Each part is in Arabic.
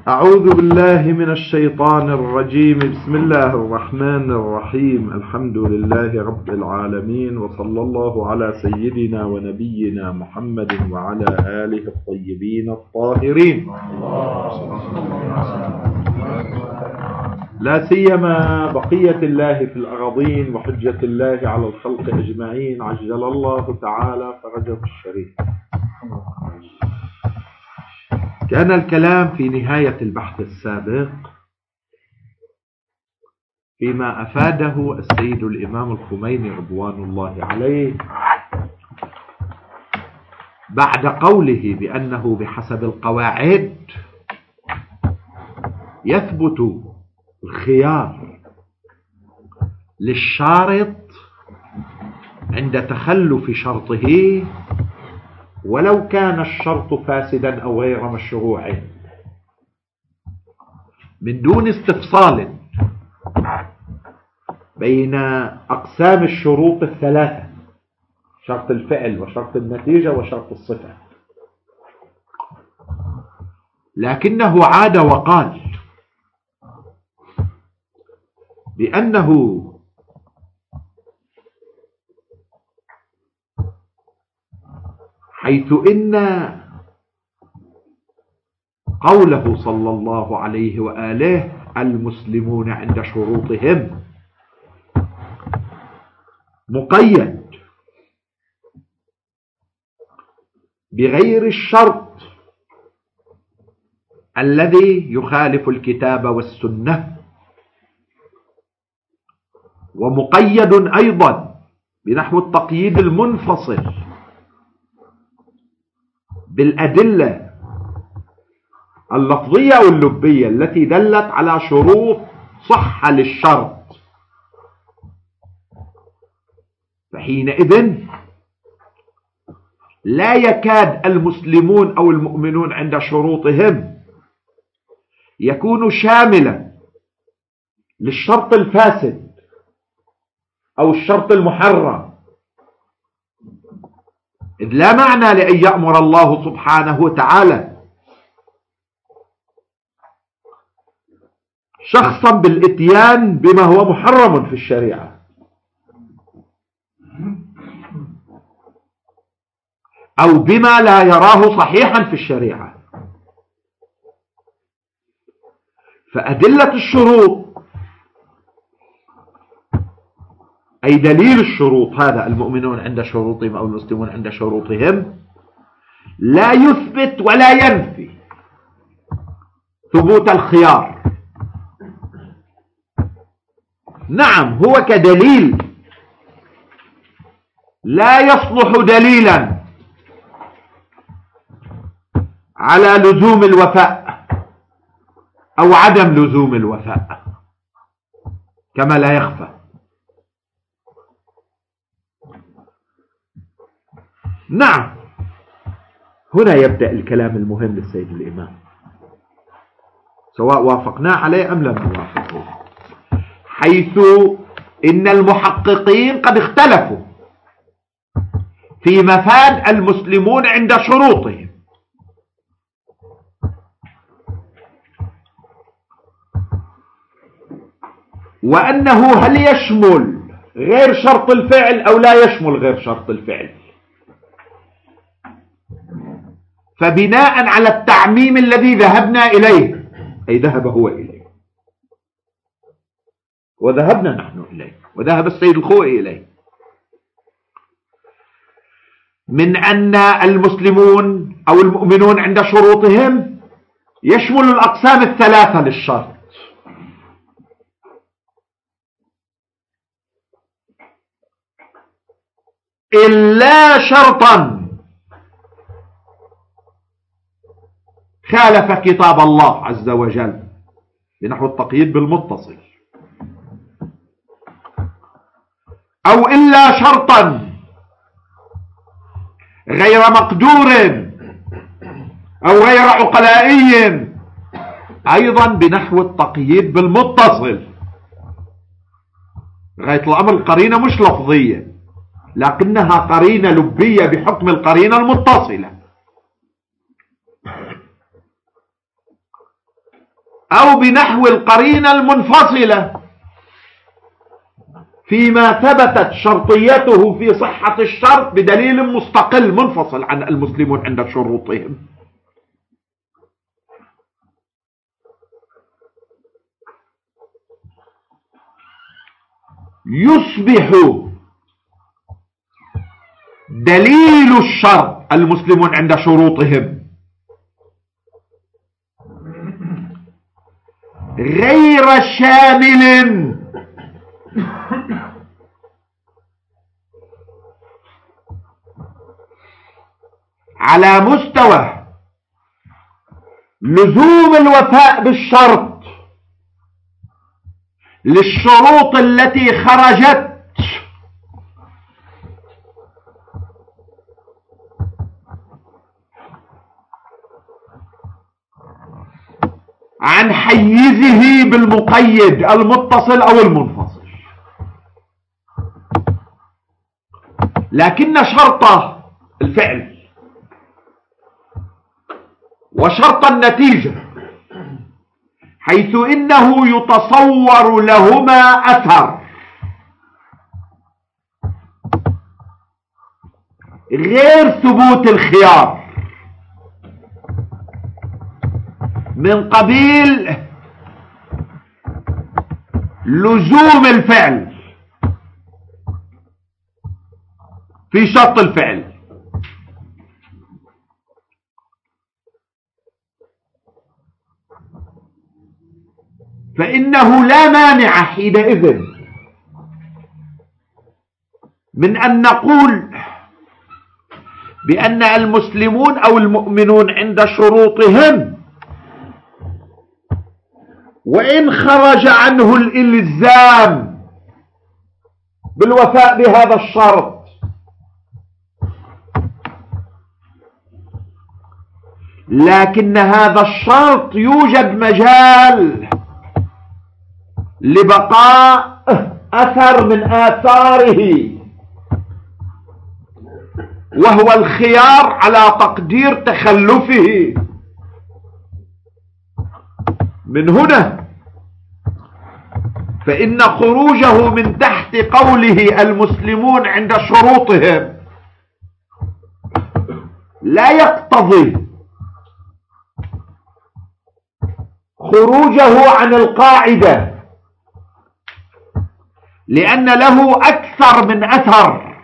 أعوذ بالله من الشيطان الرجيم. بسم الله الرحمن الرحيم. الحمد لله رب العالمين، وصلى الله على سيدنا ونبينا محمد وعلى آله الطيبين الطاهرين، لا سيما بقية الله في الأراضين وحجة الله على الخلق أجمعين، عجل الله تعالى فرجه الشريف. كان الكلام في نهاية البحث السابق فيما أفاده السيد الإمام الخميني رضوان الله عليه بعد قوله بأنه بحسب القواعد يثبت الخيار للشارط عند تخلف شرطه ولو كان الشرط فاسدا أو غير مشروع، من دون استفصال بين أقسام الشروط الثلاثة: شرط الفعل وشرط النتيجة وشرط الصفة. لكنه عاد وقال بأنه حيث إن قوله صلى الله عليه وآله المسلمون عند شروطهم مقيد بغير الشرط الذي يخالف الكتاب والسنة، ومقيد أيضا بنحو التقييد المنفصل بالأدلة اللفظية واللبية التي دلت على شروط صحة للشرط، فحينئذ لا يكاد المسلمون أو المؤمنون عند شروطهم يكون شاملا للشرط الفاسد أو الشرط المحرم، إذ لا معنى لأن يأمر الله سبحانه وتعالى شخصا بالإتيان بما هو محرم في الشريعة أو بما لا يراه صحيحا في الشريعة. فأدلة الشروط أي دليل الشروط، هذا المؤمنون عند شروطهم أو المسلمون عند شروطهم، لا يثبت ولا ينفي ثبوت الخيار. نعم، هو كدليل لا يصلح دليلا على لزوم الوفاء أو عدم لزوم الوفاء كما لا يخفى. نعم، هنا يبدأ الكلام المهم للسيد الإمام، سواء وافقناه عليه أم لم نوافقه، حيث إن المحققين قد اختلفوا في مفاد المسلمون عند شروطهم، وأنه هل يشمل غير شرط الفعل أو لا يشمل غير شرط الفعل. فبناء على التعميم الذي ذهبنا إليه، أي ذهب هو إليه وذهبنا نحن إليه وذهب السيد الخوئي إليه، من أن المسلمون أو المؤمنون عند شروطهم يشمل الأقسام الثلاثة للشرط: إلا شرطا خالف كتاب الله عز وجل بنحو التقييد بالمتصل، أو إلا شرطا غير مقدور أو غير عقلائي أيضا بنحو التقييد بالمتصل. غاية الأمر القرينة مش لفظية، لكنها قرينة لبية بحكم القرينة المتصلة. أو بنحو القرينة المنفصلة فيما ثبتت شرطيته في صحة الشرط بدليل مستقل منفصل عن المسلمون عند شروطهم. يصبح دليل الشرط المسلمون عند شروطهم غير شامل على مستوى لزوم الوفاء بالشرط للشروط التي خرجت عن حيزه بالمقيد المتصل أو المنفصل، لكن شرط الفعل وشرط النتيجة حيث إنه يتصور لهما أثر غير ثبوت الخيار من قبيل لزوم الفعل في شرط الفعل، فإنه لا مانع حينئذ من أن نقول بأن المسلمون أو المؤمنون عند شروطهم وإن خرج عنه الإلزام بالوفاء بهذا الشرط لكن هذا الشرط يوجد مجال لبقاء أثر من آثاره وهو الخيار على تقدير تخلفه. من هنا فإن خروجه من تحت قوله المسلمون عند شروطهم لا يقتضي خروجه عن القاعدة، لأن له أكثر من أثر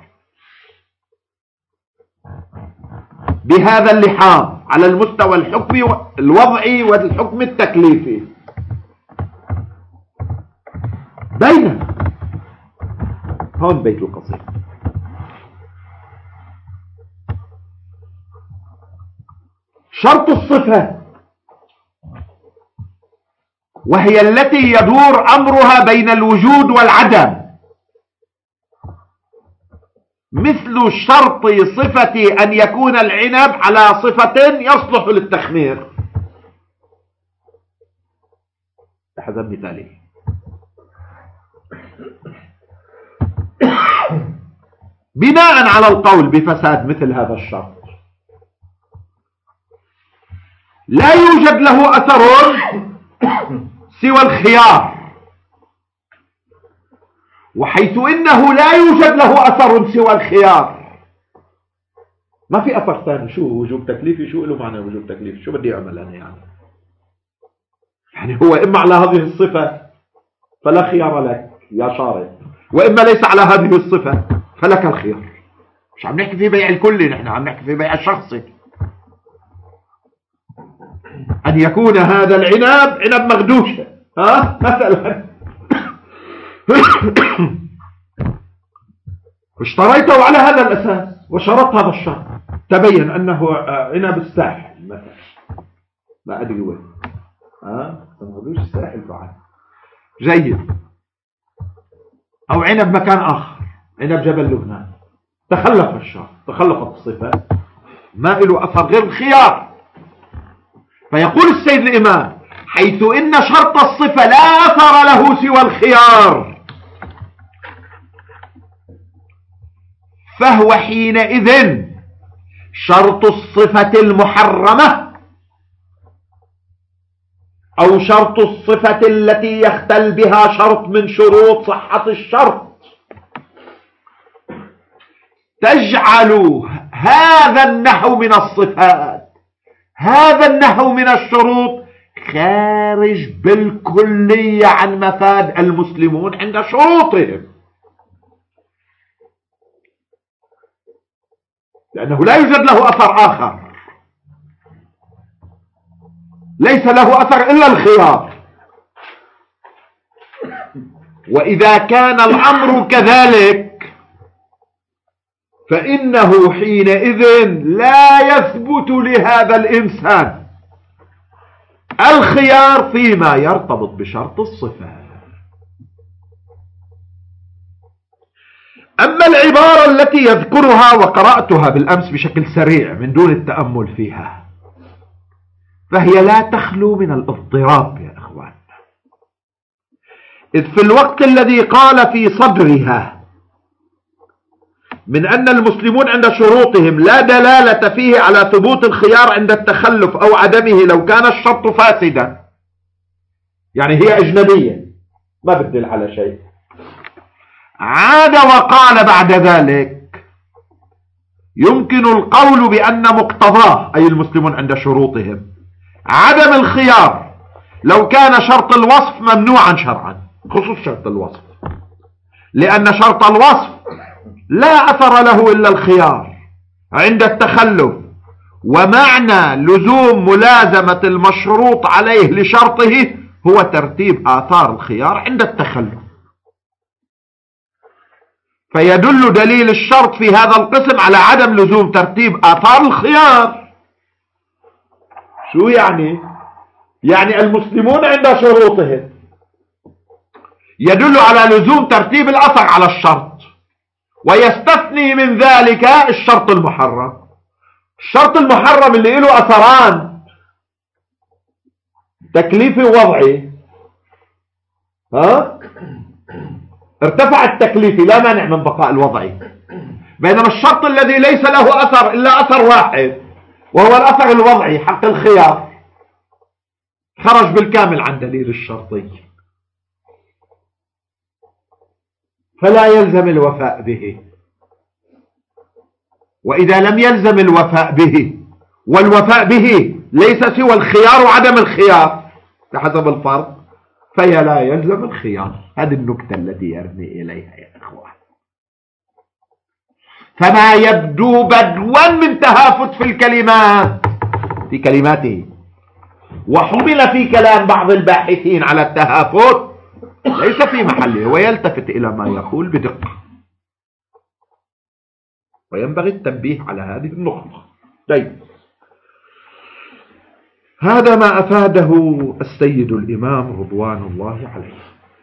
بهذا اللحاظ على المستوى الحكمي الوضعي والحكم التكليفي. بين هون بيت القصيد. شرط الصفة وهي التي يدور أمرها بين الوجود والعدم، مثل شرط صفة أن يكون العنب على صفة يصلح للتخمير بحسب مثاله. بناء على القول بفساد مثل هذا الشرط لا يوجد له أثر سوى الخيار، وحيث إنه لا يوجد له أثر سوى الخيار ما في أثر ثاني. شو وجوب تكليفي؟ شو له معنى وجوب تكليفي؟ شو بدي أعمل أنا يعني هو إما على هذه الصفة فلا خيار لك يا شارع، وإما ليس على هذه الصفة فلك الخيار. مش عم نحكي في بيع الكلي، نحن عم نحكي في بيع الشخصي. أن يكون هذا العنب عنب مغدوشة مثلا اشتريته على هذا الأساس وشرطت هذا الشرط، تبين أنه عنب الساحل مثلا، ما أدري وين مغدوش الساحل بعد جيد، أو عنب مكان آخر عنب جبل لبنان، تخلف الشرط تخلفت الصفة ما له أثر غير الخيار. فيقول السيد الإمام حيث إن شرط الصفة لا أثر له سوى الخيار فهو حينئذ شرط الصفة المحرمة أو شرط الصفة التي يختل بها شرط من شروط صحة الشرط، تجعل هذا النحو من الصفات، هذا النحو من الشروط، خارج بالكلية عن مفاد المسلمون عند شروطهم، لأنه لا يوجد له أثر آخر، ليس له أثر إلا الخيار. وإذا كان الأمر كذلك فإنه حينئذ لا يثبت لهذا الإنسان الخيار فيما يرتبط بشرط الصفة. أما العبارة التي يذكرها وقرأتها بالأمس بشكل سريع من دون التأمل فيها، فهي لا تخلو من الاضطراب يا إخوان، إذ في الوقت الذي قال في صدرها من أن المسلمون عند شروطهم لا دلالة فيه على ثبوت الخيار عند التخلف أو عدمه لو كان الشرط فاسدا، يعني هي أجنبية ما بدل على شيء، عاد وقال بعد ذلك يمكن القول بأن مقتضاه أي المسلمون عند شروطهم عدم الخيار لو كان شرط الوصف ممنوعا شرعا، خصوص شرط الوصف، لأن شرط الوصف لا أثر له إلا الخيار عند التخلف، ومعنى لزوم ملازمة المشروط عليه لشرطه هو ترتيب آثار الخيار عند التخلف. فيدل دليل الشرط في هذا القسم على عدم لزوم ترتيب آثار الخيار. شو يعني؟ يعني المسلمون عند شروطهم يدل على لزوم ترتيب الأثر على الشرط، ويستثني من ذلك الشرط المحرم. الشرط المحرم اللي له أثران، تكليفي ووضعي، ارتفع التكليفي لا مانع من بقاء الوضعي، بينما الشرط الذي ليس له أثر إلا أثر واحد وهو الأثر الوضعي حق الخيار خرج بالكامل عن دليل الشرطي، فلا يلزم الوفاء به. وإذا لم يلزم الوفاء به والوفاء به ليس سوى الخيار وعدم الخيار بحسب الفرض، فهي لا يلزم الخيار. هذه النكتة التي يرمي إليها يا إخوان. فما يبدو بدوا من تهافت في الكلمات في كلماته، وحمل في كلام بعض الباحثين على التهافت، ليس في محله، ويلتفت إلى ما يقول بدقة، وينبغي التنبيه على هذه النقطة. طيب، هذا ما أفاده السيد الإمام رضوان الله عليه،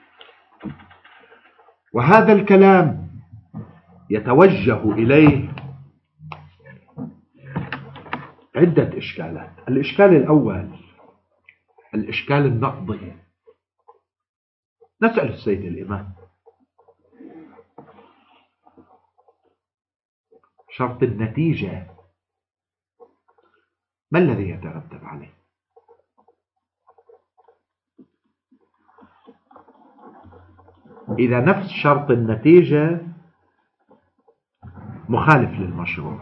وهذا الكلام يتوجه إليه عدة إشكالات. الإشكال الأول الإشكال النقضي. نسأل السيد الإمام: شرط النتيجة ما الذي يترتب عليه؟ إذا نفس شرط النتيجة مخالف للمشروع،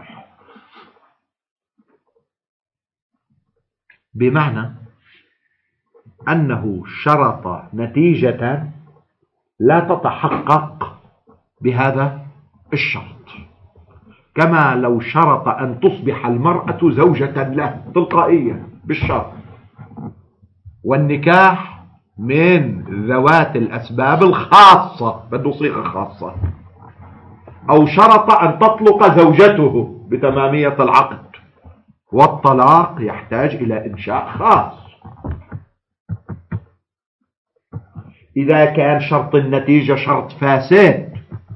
بمعنى أنه شرط نتيجة لا تتحقق بهذا الشرط، كما لو شرط أن تصبح المرأة زوجة له تلقائيا بالشرط، والنكاح من ذوات الأسباب الخاصة بده صيغة خاصة، أو شرط أن تطلق زوجته بتمامية العقد، والطلاق يحتاج إلى إنشاء خاص. إذا كان شرط النتيجة شرط فاسد،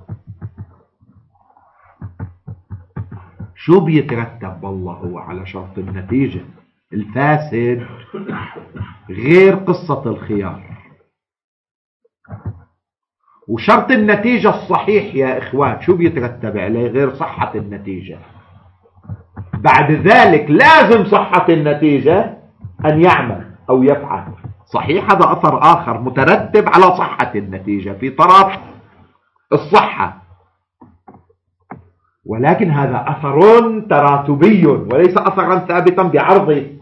شو بيترتب والله على شرط النتيجة الفاسد غير قصة الخيار؟ وشرط النتيجة الصحيح يا إخوان شو بيترتب عليه غير صحة النتيجة؟ بعد ذلك لازم صحة النتيجة أن يعمل أو يفعل. صحيح هذا أثر آخر مترتب على صحة النتيجة في طرف الصحة، ولكن هذا أثر تراتبي وليس أثرا ثابتا بعرض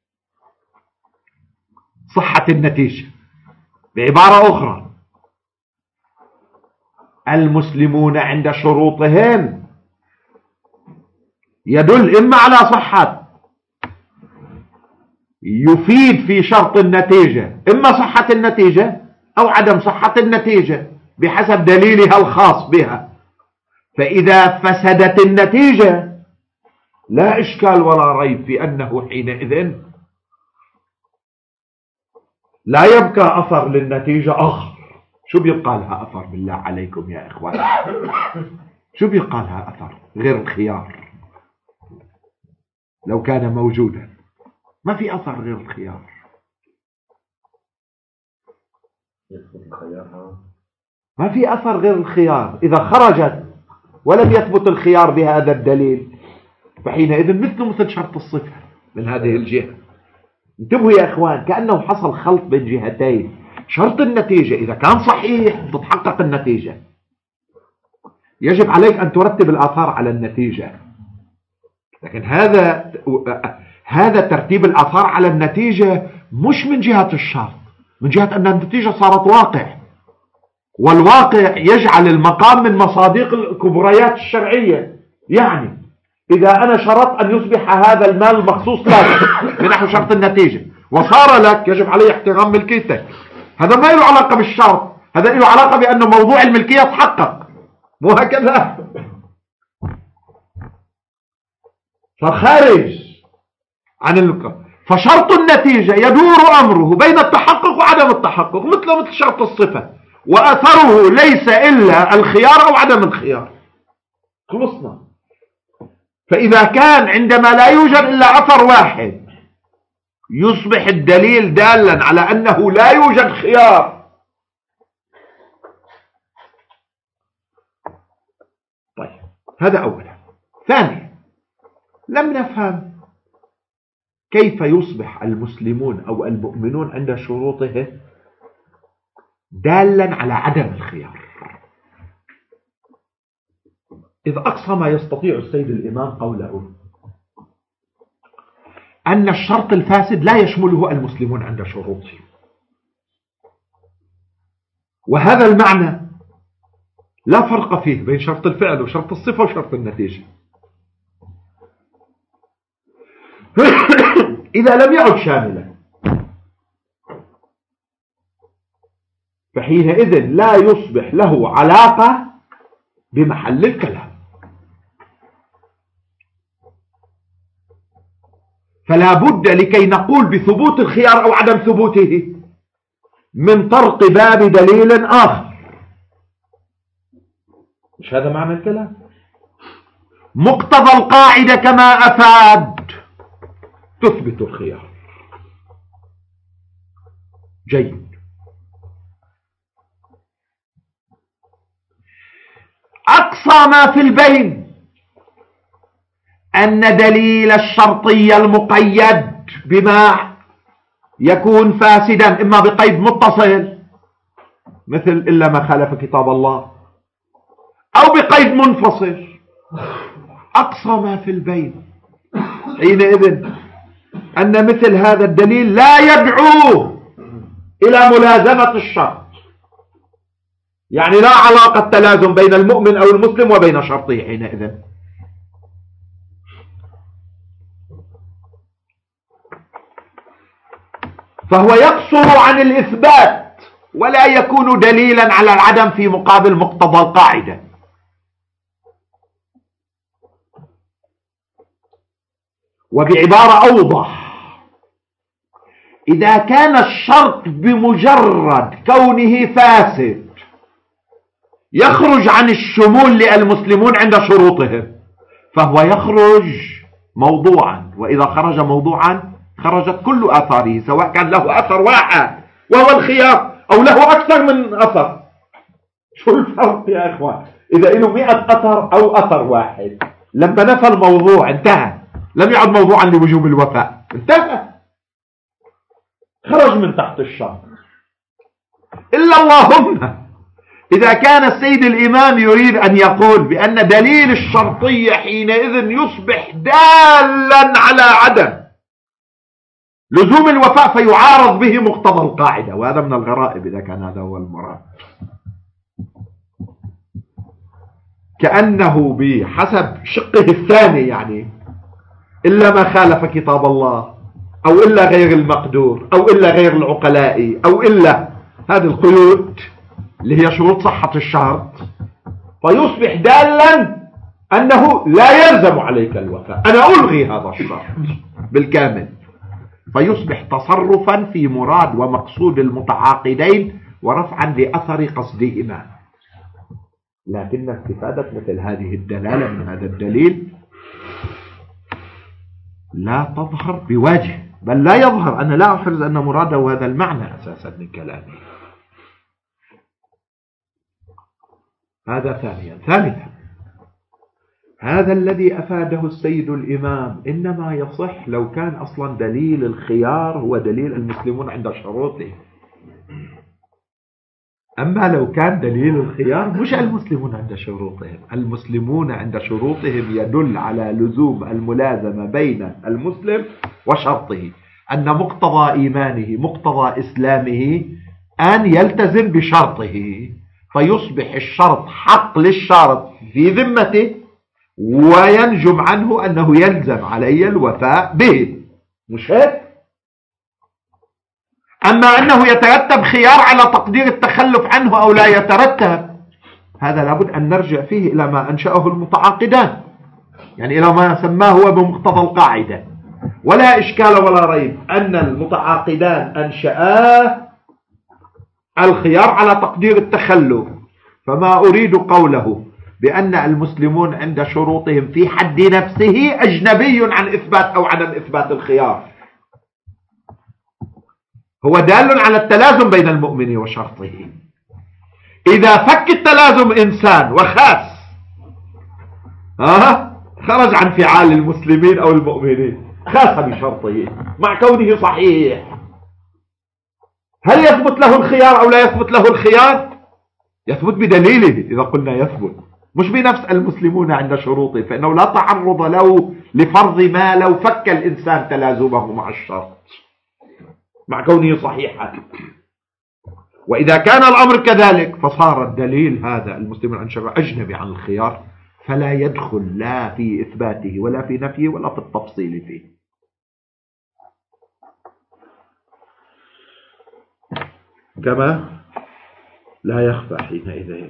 صحة النتيجة. بعبارة أخرى، المسلمون عند شروطهم يدل إما على صحة، يفيد في شرط النتيجة إما صحة النتيجة أو عدم صحة النتيجة بحسب دليلها الخاص بها. فإذا فسدت النتيجة لا إشكال ولا ريب في أنه حينئذ لا يبقى أثر للنتيجة آخر. شو بيبقى لها أثر بالله عليكم يا إخوان؟ شو بيبقى لها أثر غير الخيار؟ لو كان موجودا ما في أثر غير الخيار. ما في أثر غير الخيار. إذا خرجت ولم يثبت الخيار بهذا الدليل فحينئذ مثل شرط الصفة من هذه الجهة. انتبهوا يا إخوان، كأنه حصل خلط بين جهتين. شرط النتيجة إذا كان صحيح تتحقق النتيجة، يجب عليك أن ترتب الآثار على النتيجة. لكن هذا ترتيب الآثار على النتيجة مش من جهة الشرط، من جهة أن النتيجة صارت واقع، والواقع يجعل المقام من مصادق الكبريات الشرعية. يعني إذا أنا شرط أن يصبح هذا المال مخصوص لك بنحو شرط النتيجة وصار لك، يجب عليه احترام ملكيتك. هذا ما له علاقة بالشرط، هذا له علاقة بأن موضوع الملكية تحقق، مو هكذا؟ فخارج عن فشرط النتيجة يدور أمره بين التحقق وعدم التحقق، مثل شرط الصفة، وأثره ليس إلا الخيار أو عدم الخيار. خلصنا. فإذا كان عندما لا يوجد إلا أثر واحد يصبح الدليل دالا على أنه لا يوجد خيار. طيب، هذا أولا. ثانيا، لم نفهم كيف يصبح المسلمون أو المؤمنون عند شروطه دالا على عدم الخيار. إذ أقصى ما يستطيع السيد الإمام قوله أن الشرط الفاسد لا يشمله المسلمون عند شروطهم، وهذا المعنى لا فرق فيه بين شرط الفعل وشرط الصفة وشرط النتيجة. إذا لم يعد شاملا فحينئذ لا يصبح له علاقة بمحل الكلام. فلا بد لكي نقول بثبوت الخيار أو عدم ثبوته من طرق باب دليل آخر. مش هذا معنى الكلام؟ مقتضى القاعدة كما أفاد تثبت الخيار. جيد. أقصى ما في البين أن دليل الشرطية المقيد بما يكون فاسدا إما بقيد متصل مثل إلا ما خالف كتاب الله، أو بقيد منفصل. أقصى ما في البين حينئذ أن مثل هذا الدليل لا يدعو إلى ملازمة الشرط، يعني لا علاقة تلازم بين المؤمن أو المسلم وبين شرطه حينئذ. فهو يقصر عن الإثبات ولا يكون دليلا على العدم في مقابل مقتضى القاعدة. وبعبارة أوضح، إذا كان الشرط بمجرد كونه فاسد يخرج عن الشمول للمسلمون عند شروطهم فهو يخرج موضوعا، وإذا خرج موضوعا خرجت كل آثاره، سواء كان له أثر واحد وهو الخيار أو له أكثر من أثر. شو الفرق يا إخوان؟ إذا له 100 أثر أو أثر واحد، لما نفى الموضوع انتهى، لم يعد موضوعا لوجوب الوفاء، انتهى. خرج من تحت الشرط. إلا اللهم إذا كان السيد الإمام يريد أن يقول بأن دليل الشرطية حينئذ يصبح دالا على عدم لزوم الوفاء فيعارض به مقتضى القاعدة، وهذا من الغرائب إذا كان هذا هو المراد. كأنه بحسب شقه الثاني يعني إلا ما خالف كتاب الله، أو إلا غير المقدور، أو إلا غير العقلاء، أو إلا هذه القيود اللي هي شروط صحة الشرط، فيصبح دالا أنه لا يلزم عليك الوفاء، أنا ألغي هذا الشرط بالكامل، فيصبح تصرفا في مراد ومقصود المتعاقدين ورفعا لأثر قصدهما. لكن استفادة مثل هذه الدلالة من هذا الدليل لا تظهر بوجه، بل لا يظهر. أنا لا أحرز أن مراده هذا المعنى أساسا من كلامه. هذا ثانيا. ثالثا، هذا الذي أفاده السيد الإمام إنما يصح لو كان أصلا دليل الخيار هو دليل المسلمون عند شروطه. أما لو كان دليل الخيار مش المسلمون عند شروطهم، المسلمون عند شروطهم يدل على لزوم الملازمة بين المسلم وشرطه، أن مقتضى إيمانه مقتضى إسلامه أن يلتزم بشرطه، فيصبح الشرط حق للشارط في ذمته وينجم عنه أنه يلزم علي الوفاء به، مش هيك؟ أما أنه يترتب خيار على تقدير التخلف عنه أو لا يترتب، هذا لابد أن نرجع فيه إلى ما أنشأه المتعاقدان، يعني إلى ما سماه هو بمقتضى القاعدة. ولا إشكال ولا ريب أن المتعاقدان أنشأ الخيار على تقدير التخلف، فما أريد قوله بأن المسلمون عند شروطهم في حد نفسه أجنبي عن إثبات أو عدم إثبات الخيار، هو دال على التلازم بين المؤمن وشرطه. إذا فك التلازم إنسان وخاس خرج عن فعال المسلمين أو المؤمنين، خاس بشرطه مع كونه صحيح، هل يثبت له الخيار أو لا يثبت له الخيار؟ يثبت بدليله إذا قلنا يثبت، مش بنفس المسلمون عند شروطه، فإنه لا تعرض له لفرض ما لو فك الإنسان تلازمه مع الشرط مع كونه صحيحا. وإذا كان الأمر كذلك فصار الدليل هذا المسلمون عند شرع أجنبي عن الخيار، فلا يدخل لا في إثباته ولا في نفيه ولا في التفصيل فيه. كما لا يخفى حينئذ.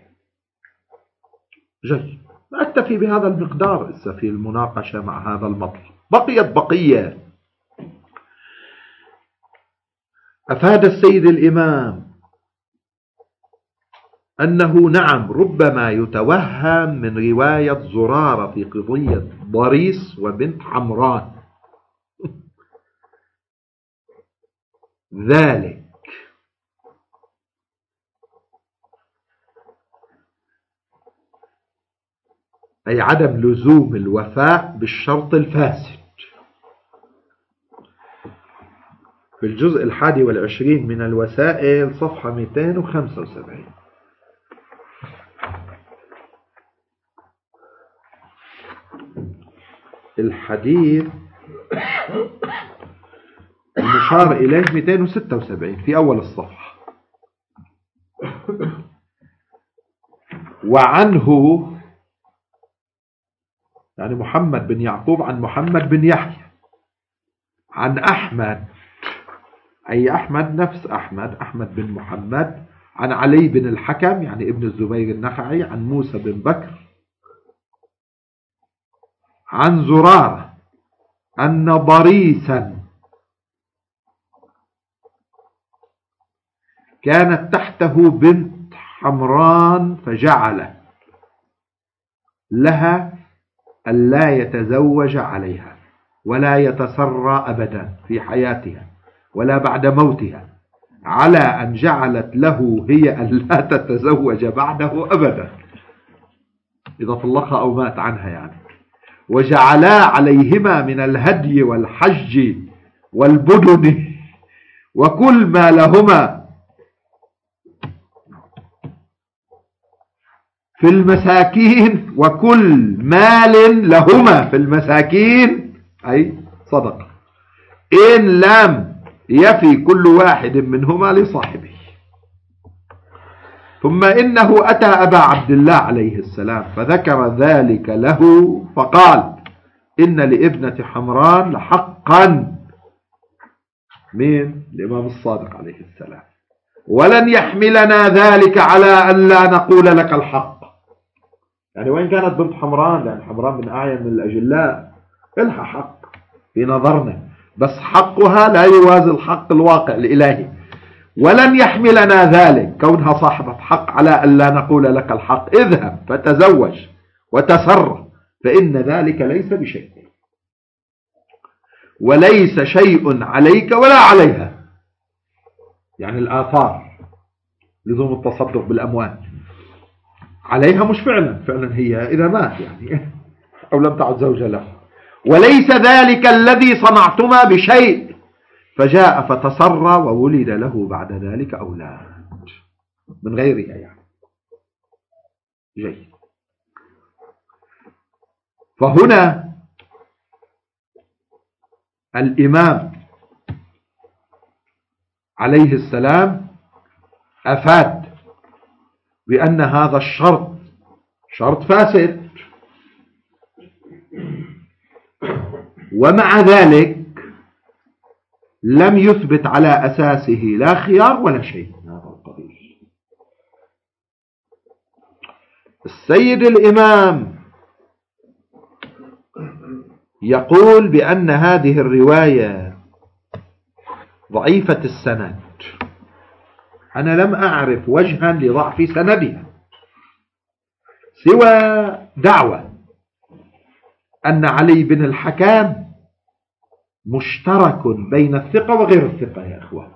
جيد، أكتفي بهذا المقدار في المناقشة مع هذا المطلب. بقيت بقية. أفاد السيد الإمام أنه نعم ربما يتوهم من رواية زرارة في قضية ضريس وبنت حمران ذلك أي عدم لزوم الوفاء بالشرط الفاسد. في الجزء 21 من الوسائل صفحة 275. الحديث المشار إليه 276 في أول الصفحة. وعنه يعني محمد بن يعقوب عن محمد بن يحيى عن أحمد، أي أحمد نفس أحمد بن محمد، عن علي بن الحكم يعني ابن الزبير النخعي، عن موسى بن بكر عن زرارة أن ضريسا كانت تحته بنت حمران فجعل لها ألا يتزوج عليها ولا يتسرى أبدا في حياتها ولا بعد موتها، على أن جعلت له هي ألا تتزوج بعده أبدا إذا طلقها أو مات عنها يعني، وجعلا عليهما من الهدي والحج والبدن وكل ما لهما في المساكين، وكل مال لهما في المساكين أي صدقة، إن لم يفي كل واحد منهما لصاحبه. ثم إنه أتى أبا عبد الله عليه السلام فذكر ذلك له فقال: إن لابنة حمران لحقا. من الإمام الصادق عليه السلام: ولن يحملنا ذلك على أن لا نقول لك الحق. يعني وإن كانت بنت حمران، لأن حمران من أعين من الأجلاء، إلها حق في نظرنا، بس حقها لا يوازي الحق الواقع الإلهي. ولن يحملنا ذلك كونها صاحبة حق على أن لا نقول لك الحق. اذهب فتزوج وتسر، فإن ذلك ليس بشيء، وليس شيء عليك ولا عليها. يعني الآثار لزوم التصدق بالأموال عليها، مش فعلا هي إذا مات يعني أو لم تعد زوجة له. وليس ذلك الذي صنعتما بشيء. فجاء فتسر وولد له بعد ذلك أولاد من غيرها يعني. جيد. فهنا الإمام عليه السلام أفاد بأن هذا الشرط شرط فاسد، ومع ذلك لم يثبت على أساسه لا خيار ولا شيء من هذا القبيل. السيد الإمام يقول بأن هذه الرواية ضعيفة السند. أنا لم أعرف وجها لضعف سندها سوى دعوة أن علي بن الحكم مشترك بين الثقة وغير الثقة يا إخوان،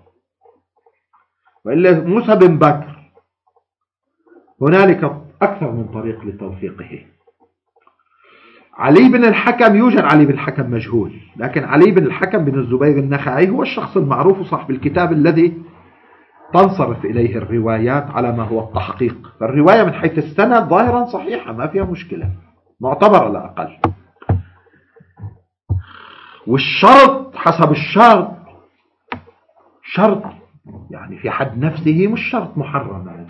وإلا موسى بن بكر هنالك أكثر من طريق لتوثيقه. علي بن الحكم يوجد علي بن الحكم مجهول، لكن علي بن الحكم بن الزبير النخعي هو الشخص المعروف صاحب الكتاب الذي تنصرف إليه الروايات على ما هو التحقيق. فالرواية من حيث السند ظاهرا صحيحة، ما فيها مشكلة، معتبر على الأقل. والشرط حسب الشرط شرط يعني في حد نفسه مش شرط محرم.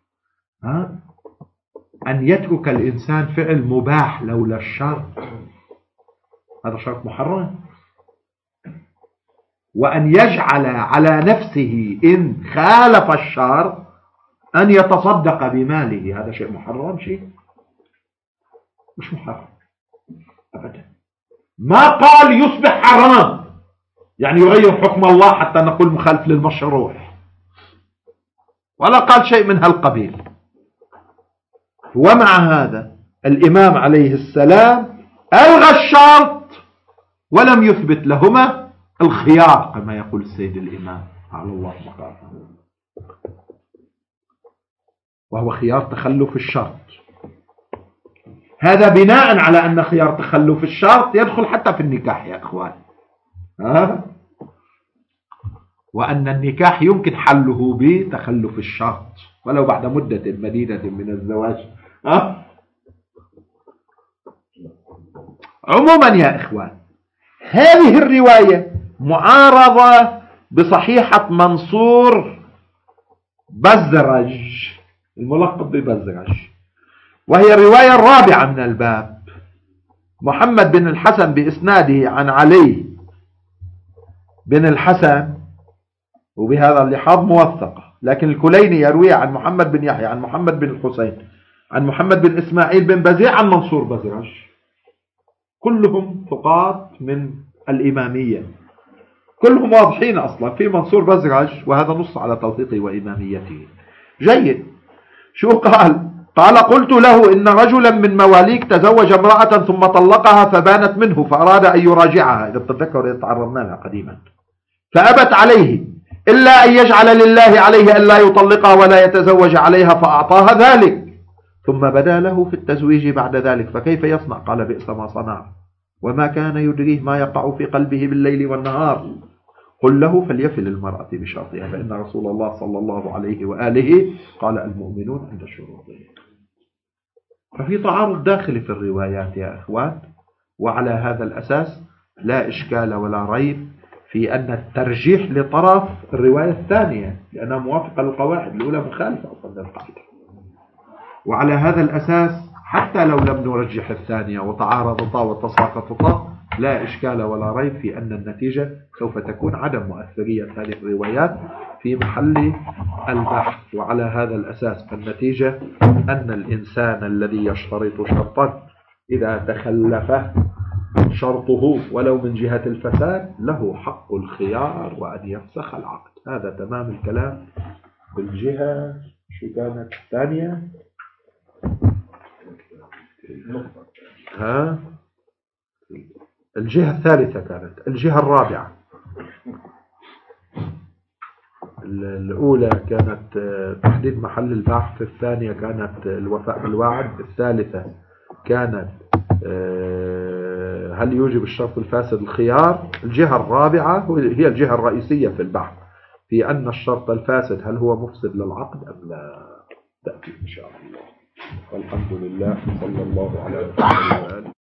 أن يترك الإنسان فعل مباح لولا الشرط، هذا شرط محرم. وأن يجعل على نفسه إن خالف الشرط أن يتصدق بماله، هذا شيء محرم، شيء مش محرم أبدا. ما قال يصبح حرام يعني يغير حكم الله حتى نقول مخالف للمشروع، ولا قال شيء من هالقبيل. ومع هذا الإمام عليه السلام ألغى الشرط ولم يثبت لهما الخيار كما يقول السيد الإمام على الله مقامه، وهو خيار تخلف الشرط. هذا بناء على أن خيار تخلف الشرط يدخل حتى في النكاح يا أخوان، وأن النكاح يمكن حله بتخلف الشرط ولو بعد مدة مديدة من الزواج. عموما يا إخوان، هذه الرواية معارضة بصحيحة منصور بزرج الملقب ببزرج، وهي الرواية الرابعة من الباب. محمد بن الحسن بإسناده عن علي بن الحسن، وبهذا اللحاظ موثقة، لكن الكليني يروي عن محمد بن يحيى عن محمد بن الحسين عن محمد بن إسماعيل بن بزيع عن منصور بزرج، كلهم ثقات من الإمامية، كلهم واضحين أصلا في منصور بزرج، وهذا نص على توثيقه وإماميته. جيد. شو قال؟ قال: قلت له إن رجلا من مواليك تزوج امرأة ثم طلقها فبانت منه فأراد أن يراجعها، إذا تتذكر تعرضنا لها قديما، فأبت عليه إلا أن يجعل لله عليه أن لا يطلقها ولا يتزوج عليها، فأعطاها ذلك، ثم بدا له في التزويج بعد ذلك، فكيف يصنع؟ قال: بئس ما صنع، وما كان يدريه ما يقع في قلبه بالليل والنهار، قل له فليفل المرأة بشرطها، فإن رسول الله صلى الله عليه وآله قال المؤمنون عند شروطهم. ففي تعارض داخلي في الروايات يا إخوان، وعلى هذا الأساس لا إشكال ولا ريب في أن الترجيح لطرف الرواية الثانية لأنها موافقة للقواعد الأولى، مخالفة أصلا للقاعدة. وعلى هذا الأساس حتى لو لم نرجح الثانية وتعارضتا وتساقطتا لا إشكال ولا ريب في أن النتيجة سوف تكون عدم مؤثرية هذه الروايات في محل البحث. وعلى هذا الأساس فالنتيجة أن الإنسان الذي يشترط شرطا إذا تخلف شرطه ولو من جهة الفساد له حق الخيار وأن يفسخ العقد. هذا تمام الكلام. بالجهة شو كانت الثانية؟ الجهة الثالثة كانت الجهة الرابعة. الأولى كانت تحديد محل البحث، الثانية كانت الوفاء بالوعد، الثالثة كانت هل يوجب الشرط الفاسد الخيار. الجهة الرابعة هي الجهة الرئيسية في البحث في أن الشرط الفاسد هل هو مفسد للعقد أم لا، تأتي إن شاء الله. والحمد لله، صلى الله على محمد.